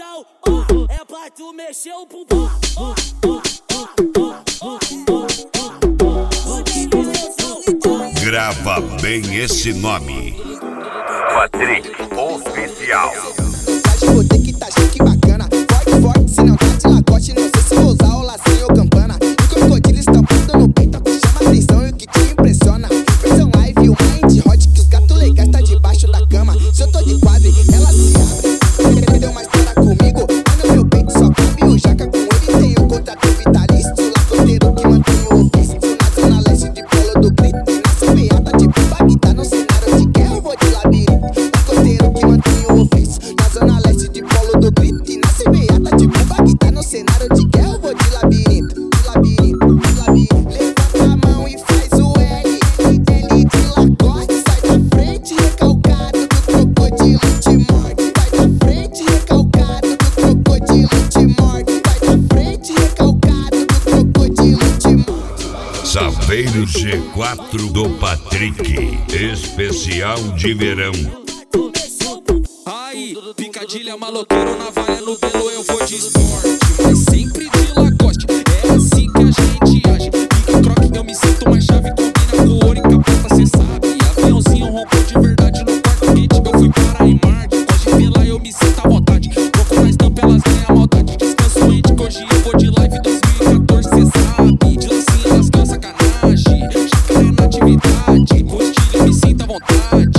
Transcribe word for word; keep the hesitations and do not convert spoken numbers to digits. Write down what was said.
Então, ó, é pra tu mexer o bumbum. Ó, ó, ó, ó, ó, ó. Grava bem esse nome. Patrick Oficial. Vou ter que tá chique bacana. Forte, forte, se não tá de lagote. Não sei se vou usar o lacinho ou campana. E crocodilo estampado no peito, chama atenção e o que te impressiona. Versão live, o mind hot, que os gatos legais tá debaixo da cama. Se eu tô de quadro, ela se abre. Entendeu uma história comigo? Mas no meu peito só cabe o jaca. Com ele tem o contrato vitalício. Lacoteiro que mantém o ofício. Na zona leste de Polo do Grito. E na C B A tá de pipa que tá no cenário de guerra. Eu vou de labirinto. Lacoteiro que mantém o ofício. Na zona leste de Polo do Grito. E na C B A tá de pipa que tá no cenário de guerra. Eu vou de labirinto. De labirinto, de labirinto. Levanta a mão e faz o L. L de lagoste. Sai da frente recalcado do crocodilo te morde. Sai da frente recalcado do crocodilo te morde. Sai da frente recalcado do crocodilo te morde. Saveiro G quatro do Patrick. Especial de verão. Aí, picadilha, maloqueiro, navalha no pelo, eu vou de esporte. Mas sempre de lagoste, é assim que a gente age. Pique troque, eu me sinto mais chave, combina com ouro e capeta, cê sabe. Aviãozinho roncou de verdade no quarto quente, eu fui para em Marte. Pode ver lá, eu me sinto à vontade. Vou com mais tampa, elas têm a maldade. Descanso ente, que hoje eu vou de live dois mil e quatorze, cê sabe. De lancinha nas calças, sacanagem. Jacaré na atividade, com estilo eu me sinto à vontade.